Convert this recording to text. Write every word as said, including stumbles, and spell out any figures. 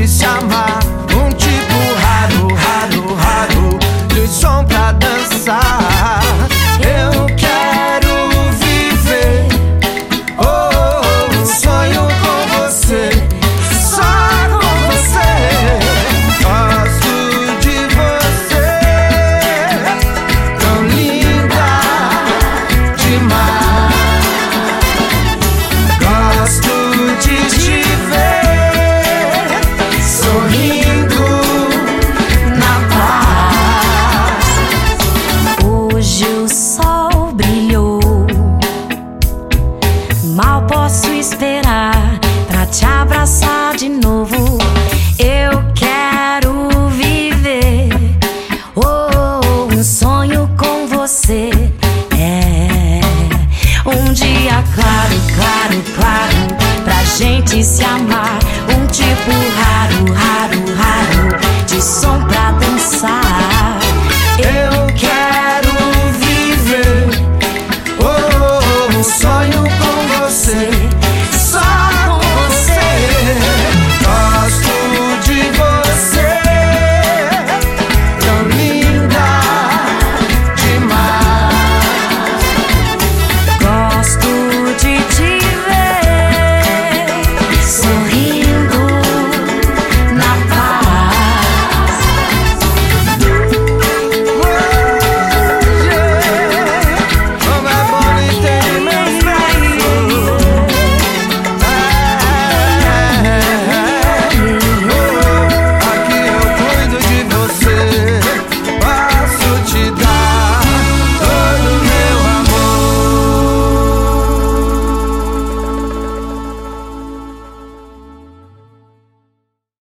se amar. Um tipo raro, raro, raro de som pra dançar. Eu quero viver oh, oh, um sonho com você, só com você. Gosto de você, tão linda demais. Gosto de te ver sorrindo na paz. Hoje o sol brilhou, mal posso esperar pra te abraçar de novo. Eu quero viver oh, um sonho com você. É um dia claro, claro, claro pra gente se amar. Um tipo raro, raro, raro de sonho.